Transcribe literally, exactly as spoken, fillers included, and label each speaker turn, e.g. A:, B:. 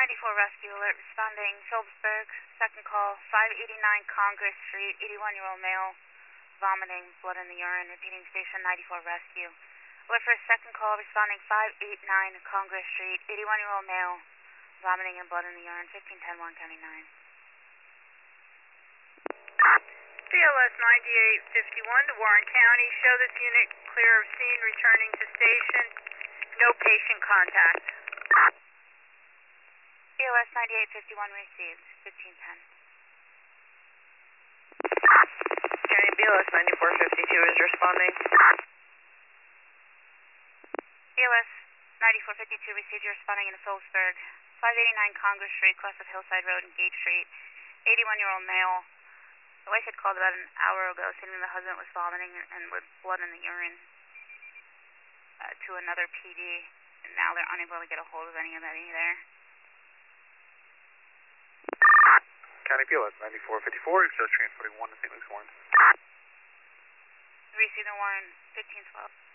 A: ninety-four Rescue Alert responding, Phillipsburg, second call, five eighty-nine Congress Street, eighty-one-year-old male, vomiting, blood in the urine, repeating station ninety-four Rescue. Alert for a second call, responding five eighty-nine Congress Street, eighty-one-year-old male, vomiting and blood in the urine, fifteen ten Warren County nine.
B: B L S ninety-eight fifty-one to Warren County, show this unit clear of scene, returning to station, no patient contact.
A: B L S ninety-eight fifty-one received, fifteen ten.
B: County B L S ninety-four fifty-two is responding.
A: B L S ninety-four fifty-two received, you're responding in Phillipsburg, five eighty-nine Congress Street, cross of Hillside Road and Gate Street, eighty-one-year-old male. The wife had called about an hour ago stating the husband was vomiting and with blood in the urine uh, to another P D, and now they're unable to get a hold of anybody there.
C: County B L S ninety-four fifty-four, just transporting one to Saint Luke's Warren.
A: Received the Warren, fifteen twelve.